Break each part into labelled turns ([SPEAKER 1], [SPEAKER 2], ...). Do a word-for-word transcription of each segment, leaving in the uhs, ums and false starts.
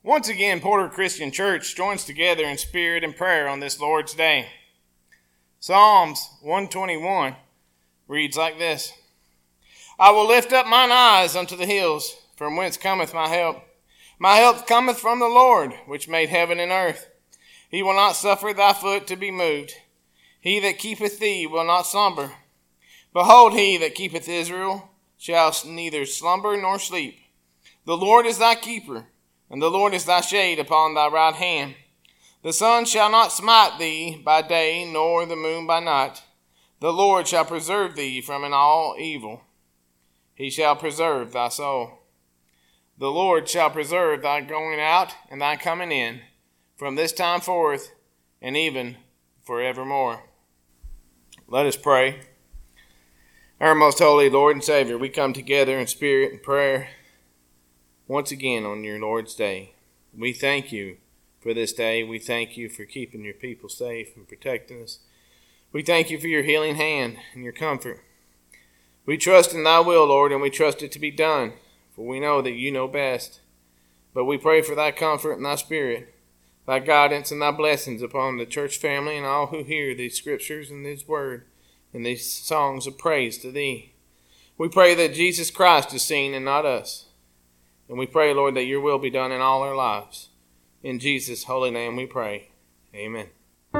[SPEAKER 1] Once again, Porter Christian Church joins together in spirit and prayer on this Lord's Day. Psalms one twenty-one reads like this: I will lift up mine eyes unto the hills, from whence cometh my help. My help cometh from the Lord, which made heaven and earth. He will not suffer thy foot to be moved. He that keepeth thee will not slumber. Behold, he that keepeth Israel shall neither slumber nor sleep. The Lord is thy keeper, and the Lord is thy shade upon thy right hand. The sun shall not smite thee by day, nor the moon by night. The Lord shall preserve thee from an all evil. He shall preserve thy soul. The Lord shall preserve thy going out and thy coming in, from this time forth and even forevermore. Let us pray. Our most holy Lord and Savior, we come together in spirit and prayer once again on your Lord's Day. We thank you for this day. We thank you for keeping your people safe and protecting us. We thank you for your healing hand and your comfort. We trust in thy will, Lord, and we trust it to be done, for we know that you know best. But we pray for thy comfort and thy spirit, thy guidance and thy blessings upon the church family and all who hear these scriptures and this word and these songs of praise to thee. We pray that Jesus Christ is seen and not us. And we pray, Lord, that your will be done in all our lives. In Jesus' holy name we pray. Amen.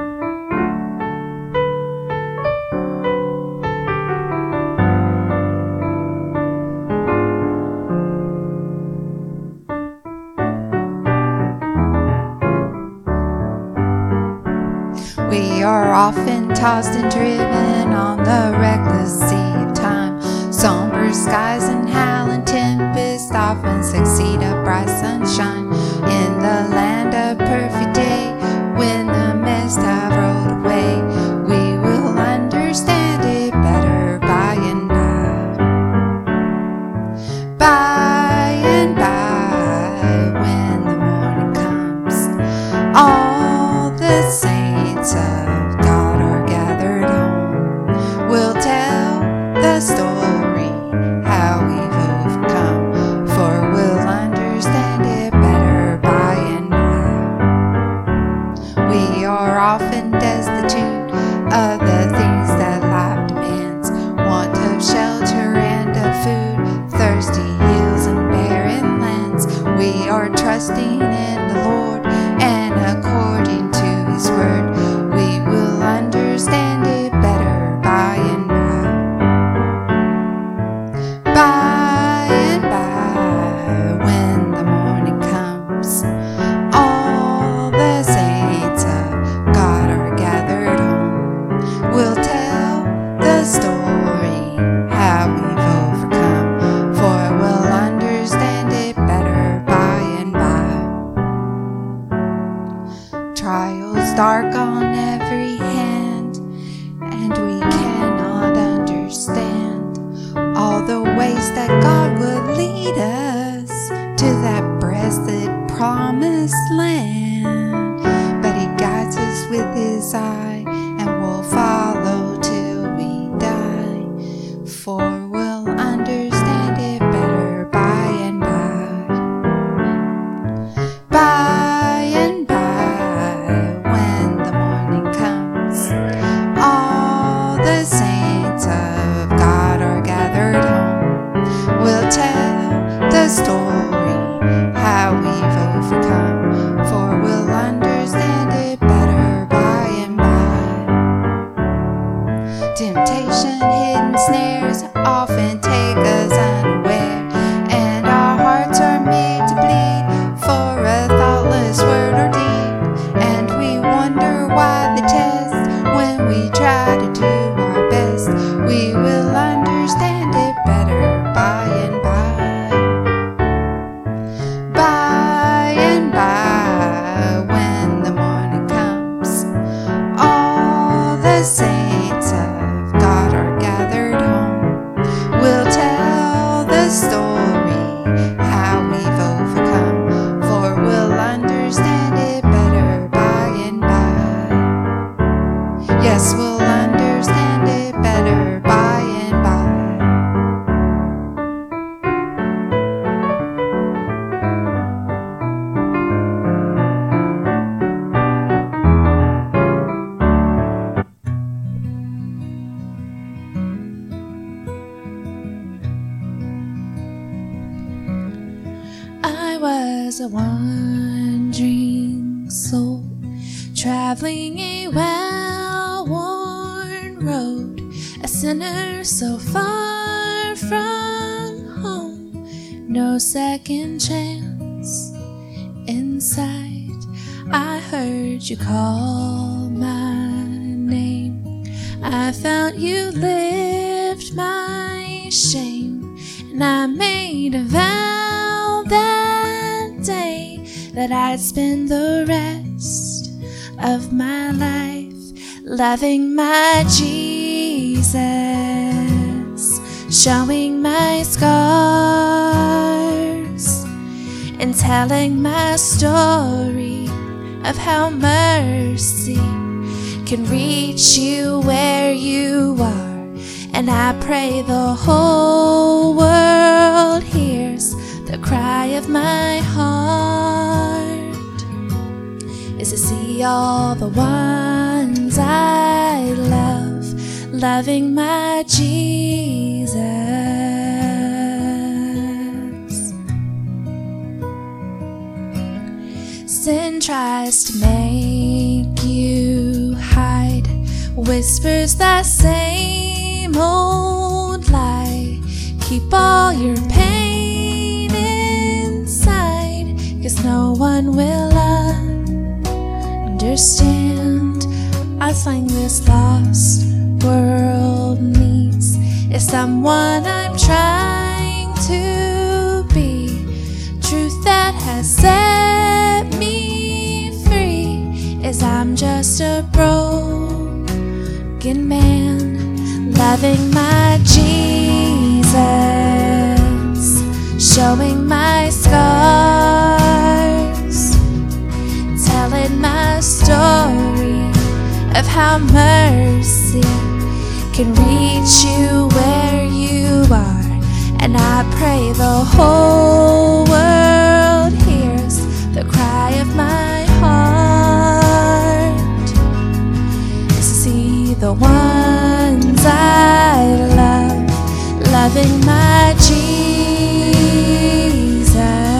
[SPEAKER 2] We are often tossed and driven on the reckless sea of time. Somber skies and howling tempests often succeed a bright sunshine. In the land of perfect day, when the mist have rolled away, we will understand it better by and by. By and by, when the morning comes, all the saints of God are gathered home. We'll tell the story how we've overcome, for we'll understand it better by and by. We are often destitute of the things that life demands, want of shelter and of food, thirsty hills and barren lands. We are trusting in the Lord, and according to his word, we will understand it better by and by. By and by, when the morning comes, all the saints of God are gathered home. We'll tell the story how we've overcome, for we'll understand it better by and by. Trials dark on every hand, and we cannot understand all the ways that God would lead us to that blessed promised land. But he guides us with his eye, and we'll follow till we die, for we'll understand it better by and by. By and by, when the morning comes, all the saints of God are gathered home. We'll tell the story how we've overcome, for we'll understand it better by and by. was a wandering soul, traveling a well-worn road, a sinner so far from home, no second chance in sight. I heard you call my name, I found you lift my shame, and I made a vow that day that I'd spend the rest of my life loving my Jesus, showing my scars, and telling my story of how mercy can reach you where you are. And I pray the whole world hears the cry of my heart, is to see all the ones I love loving my Jesus. Sin tries to make you hide, whispers that same old lie. Keep all your pain inside, 'cause no one will understand. I think this lost world needs is someone I'm trying to be, truth that has set me free, is I'm just a broken man loving my Jesus, showing my scars, telling my story of how mercy can reach you where you are. And I pray the whole world hears the cry of my heart, is to see the ones I love loving my Jesus.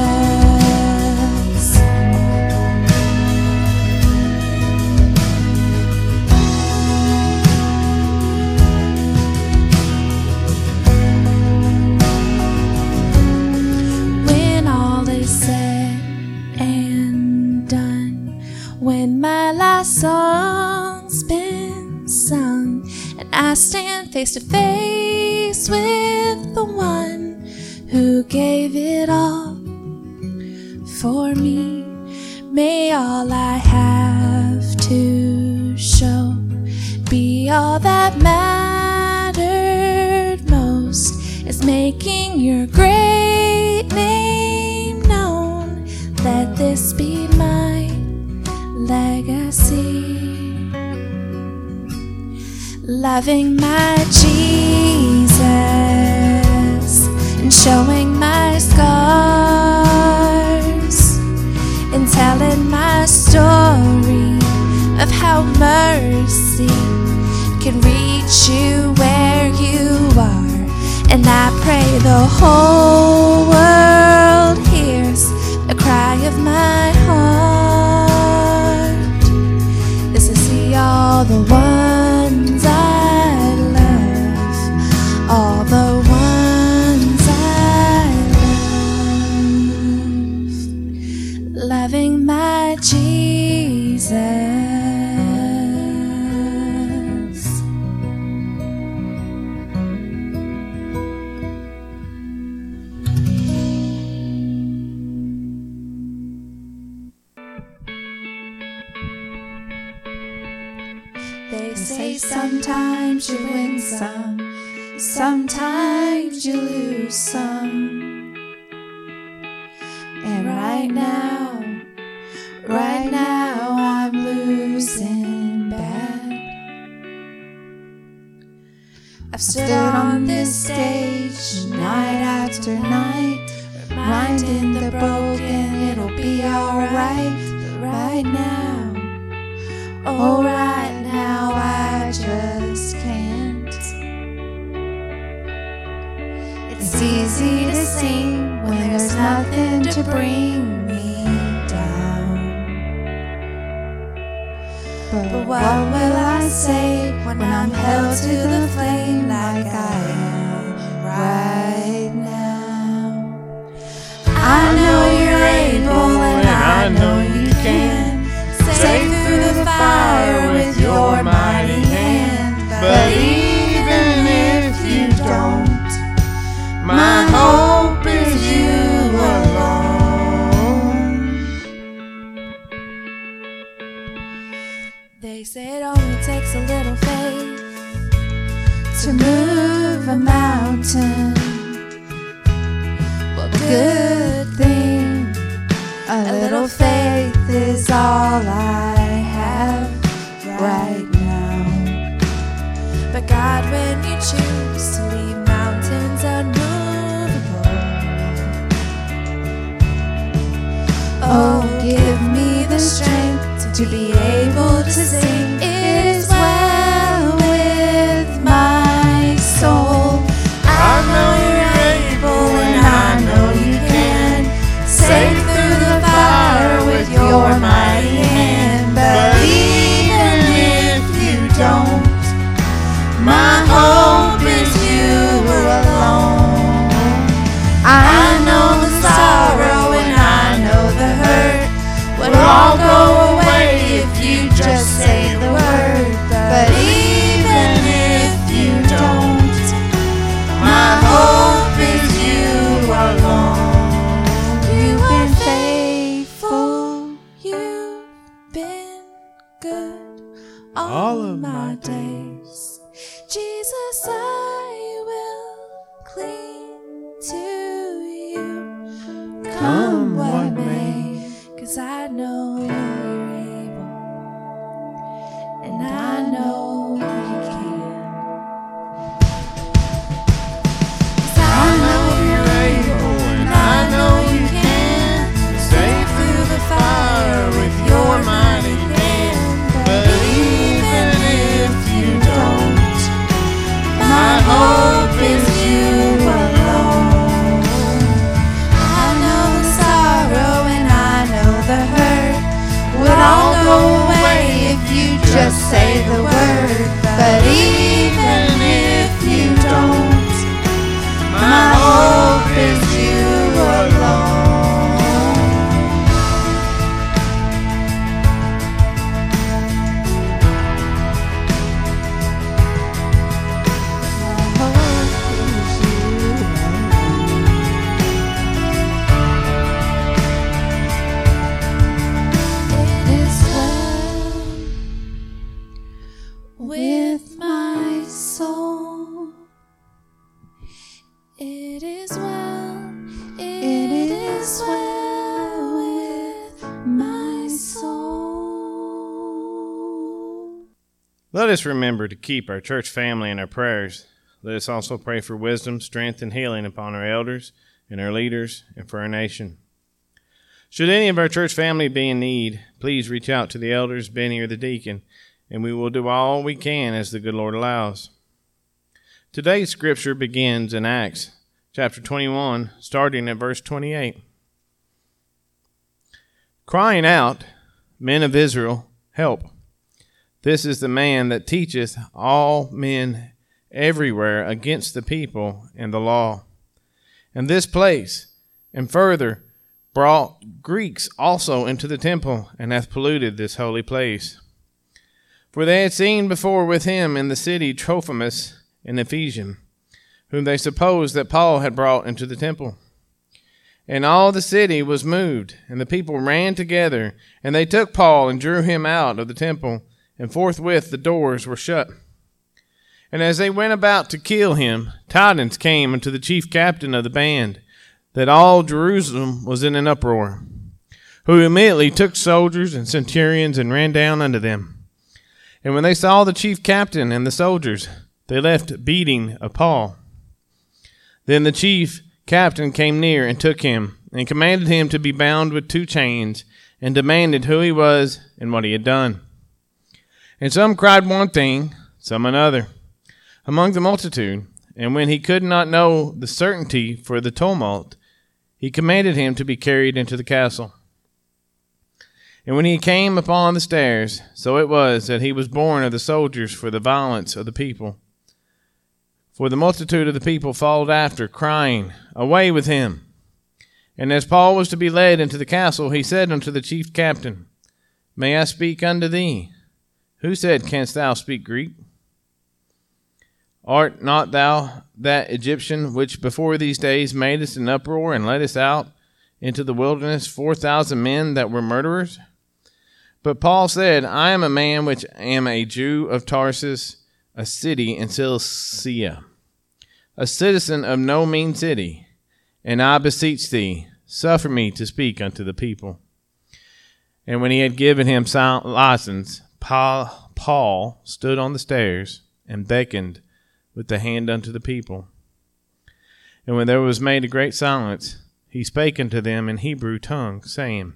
[SPEAKER 2] When all is said and done, when my last song's been sung, and I stand face to face with the one who gave it all for me, may all I have to show be all that mattered most, is making your great name known. Let this be my legacy, loving my Jesus and showing my scars, and telling my story of how mercy can reach you where you are. And I pray the whole world hears the cry of my heart, is to see all the ones I love, all the ones I love loving my Jesus. They say sometimes you win some, sometimes you lose some. And right now, right now I'm losing bad. I've stood on this stage night after night, reminding the broken it'll be alright. But right now, oh right now I just can't. It's easy to sing when there's nothing to bring me what will I say when I'm held to the flame like I am right now? I know you're able and I know you can save through the fire with your mighty hand. But even if you don't, my hope is you alone. They say it only takes a little faith to move a mountain. Well, good thing, a little faith is all I have right now. But God, when you choose to leave mountains unmovable, oh, give me the strength to be able to sing, it is well with my soul. I know you're able and I know you can save through the fire with your mighty hand. But even if you don't, my hope is you alone. I know the sorrow and I know the hurt would all go away if you just say the word. But even if you don't, my hope is you alone. You've been faithful, you've been good all, all of my days. Jesus, I will cling to you, come what may, 'cause I know you're able, and I know you can. 'Cause I know you're able, and I know you can save through the fire with your mighty hand. But even if you don't, my hope is you alone. I know the sorrow and I know the hurt would all go away if you just say the word. But even if you don't, my hope is you alone. With my soul, it is well, it is well with my soul.
[SPEAKER 1] Let us remember to keep our church family in our prayers. Let us also pray for wisdom, strength, and healing upon our elders and our leaders and for our nation. Should any of our church family be in need, please reach out to the elders, Benny, or the deacon, and we will do all we can as the good Lord allows. Today's scripture begins in Acts chapter twenty-one, starting at verse twenty-eight. Crying out, men of Israel, help. This is the man that teacheth all men everywhere against the people and the law. And this place, and further, brought Greeks also into the temple, and hath polluted this holy place. For they had seen before with him in the city Trophimus, an Ephesian, whom they supposed that Paul had brought into the temple. And all the city was moved, and the people ran together, and they took Paul and drew him out of the temple, and forthwith the doors were shut. And as they went about to kill him, tidings came unto the chief captain of the band, that all Jerusalem was in an uproar, who immediately took soldiers and centurions and ran down unto them. And when they saw the chief captain and the soldiers, they left beating of Paul. Then the chief captain came near and took him, and commanded him to be bound with two chains, and demanded who he was and what he had done. And some cried one thing, some another, among the multitude. And when he could not know the certainty for the tumult, he commanded him to be carried into the castle. And when he came upon the stairs, so it was that he was borne of the soldiers for the violence of the people. For the multitude of the people followed after, crying, Away with him! And as Paul was to be led into the castle, he said unto the chief captain, May I speak unto thee? Who said, Canst thou speak Greek? Art not thou that Egyptian which before these days madest an uproar and leddest out into the wilderness four thousand men that were murderers? But Paul said, I am a man which am a Jew of Tarsus, a city in Cilicia, a citizen of no mean city, and I beseech thee, suffer me to speak unto the people. And when he had given him license, Paul, Paul stood on the stairs and beckoned with the hand unto the people. And when there was made a great silence, he spake unto them in Hebrew tongue, saying,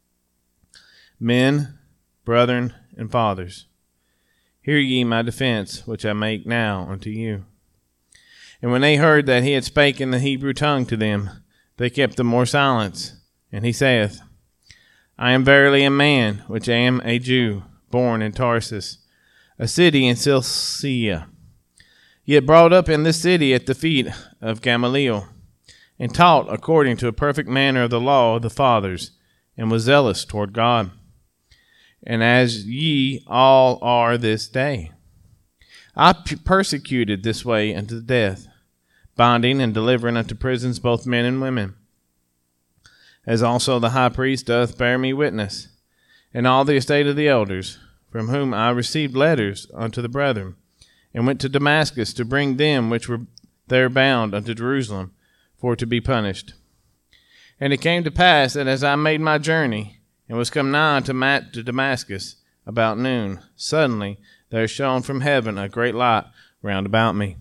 [SPEAKER 1] Men, brethren, and fathers, hear ye my defense, which I make now unto you. And when they heard that he had spoken the Hebrew tongue to them, they kept the more silence. And he saith, I am verily a man, which am a Jew, born in Tarsus, a city in Cilicia, yet brought up in this city at the feet of Gamaliel, and taught according to a perfect manner of the law of the fathers, and was zealous toward God, and as ye all are this day. I persecuted this way unto death, binding and delivering unto prisons both men and women, as also the high priest doth bear me witness, and all the estate of the elders, from whom I received letters unto the brethren, and went to Damascus to bring them which were there bound unto Jerusalem, for to be punished. And it came to pass that as I made my journey, and was come nigh to, Mat- to Damascus about noon, suddenly there shone from heaven a great light round about me.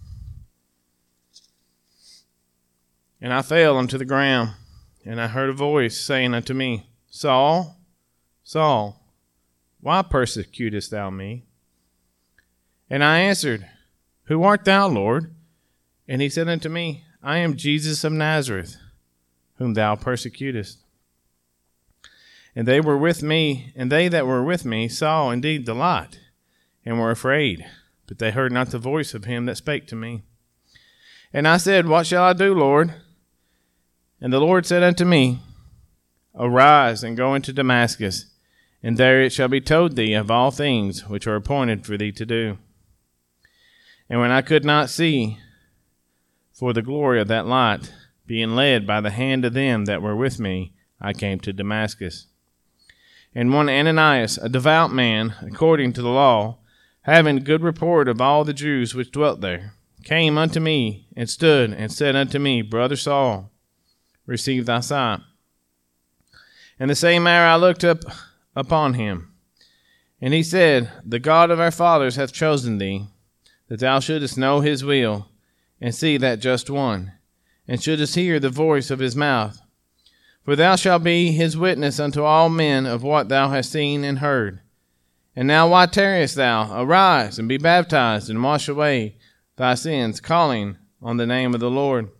[SPEAKER 1] And I fell unto the ground, and I heard a voice saying unto me, Saul, Saul, why persecutest thou me? And I answered, Who art thou, Lord? And he said unto me, I am Jesus of Nazareth, whom thou persecutest. And they were with me, and they that were with me saw indeed the light, and were afraid, but they heard not the voice of him that spake to me. And I said, What shall I do, Lord? And the Lord said unto me, Arise, and go into Damascus, and there it shall be told thee of all things which are appointed for thee to do. And when I could not see for the glory of that light, being led by the hand of them that were with me, I came to Damascus. And one Ananias, a devout man, according to the law, having good report of all the Jews which dwelt there, came unto me, and stood, and said unto me, Brother Saul, receive thy sight. And the same hour I looked up upon him, and he said, The God of our fathers hath chosen thee, that thou shouldest know his will, and see that just one, and shouldest hear the voice of his mouth. For thou shalt be his witness unto all men of what thou hast seen and heard. And now why tarriest thou? Arise, and be baptized, and wash away thy sins, calling on the name of the Lord.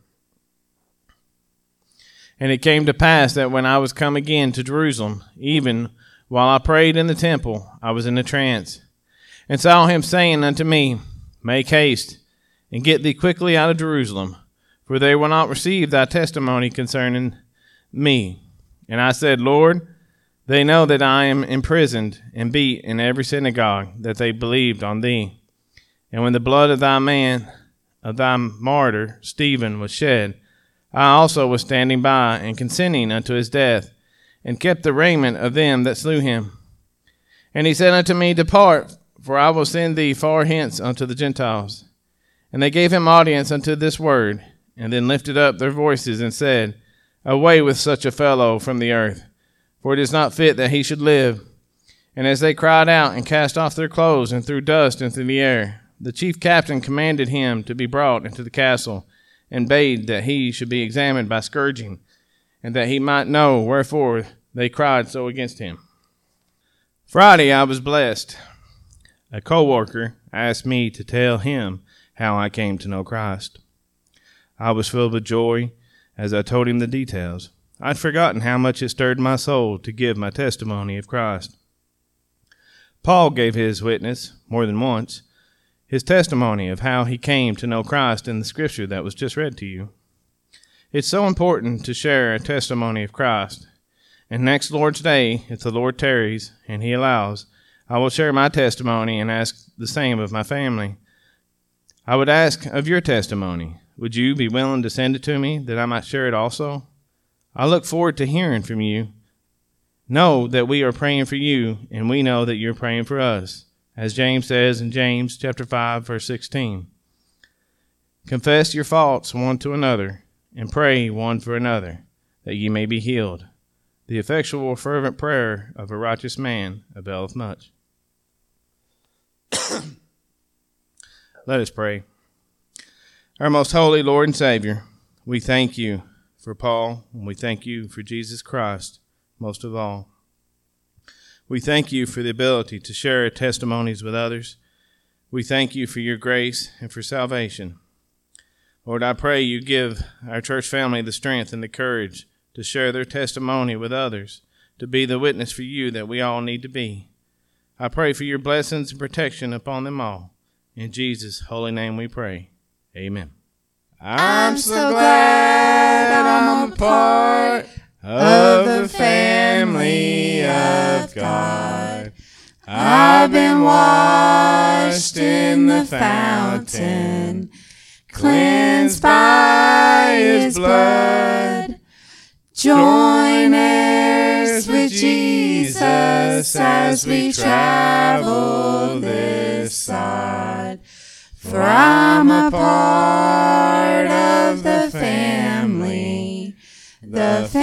[SPEAKER 1] And it came to pass that when I was come again to Jerusalem, even while I prayed in the temple, I was in a trance, and saw him saying unto me, Make haste, and get thee quickly out of Jerusalem, for they will not receive thy testimony concerning me. And I said, Lord, they know that I am imprisoned and beat in every synagogue, that they believed on thee. And when the blood of thy man, of thy martyr, Stephen, was shed, I also was standing by, and consenting unto his death, and kept the raiment of them that slew him. And he said unto me, Depart, for I will send thee far hence unto the Gentiles. And they gave him audience unto this word, and then lifted up their voices, and said, Away with such a fellow from the earth, for it is not fit that he should live. And as they cried out, and cast off their clothes, and threw dust into the air, the chief captain commanded him to be brought into the castle, and bade that he should be examined by scourging, and that he might know wherefore they cried so against him. Friday I was blessed. A co-worker asked me to tell him how I came to know Christ. I was filled with joy as I told him the details, I'd forgotten how much it stirred my soul to give my testimony of Christ. Paul gave his witness more than once, his testimony of how he came to know Christ in the scripture that was just read to you. It's so important to share a testimony of Christ. And next Lord's Day, if the Lord tarries and he allows, I will share my testimony and ask the same of my family. I would ask of your testimony. Would you be willing to send it to me that I might share it also? I look forward to hearing from you. Know that we are praying for you, and we know that you're praying for us, as James says in James chapter five, verse sixteen. Confess your faults one to another, and pray one for another, that ye may be healed. The effectual fervent prayer of a righteous man availeth much. Let us pray. Our most holy Lord and Savior, we thank you for Paul, and we thank you for Jesus Christ most of all. We thank you for the ability to share our testimonies with others. We thank you for your grace and for salvation. Lord, I pray you give our church family the strength and the courage to share their testimony with others, to be the witness for you that we all need to be. I pray for your blessings and protection upon them all. In Jesus' holy name we pray. Amen.
[SPEAKER 2] I'm so glad I'm a part of the family of God. I've been washed in the fountain, cleansed by his blood. Join heirs with Jesus as we travel this side. For I'm a part of the family, the family.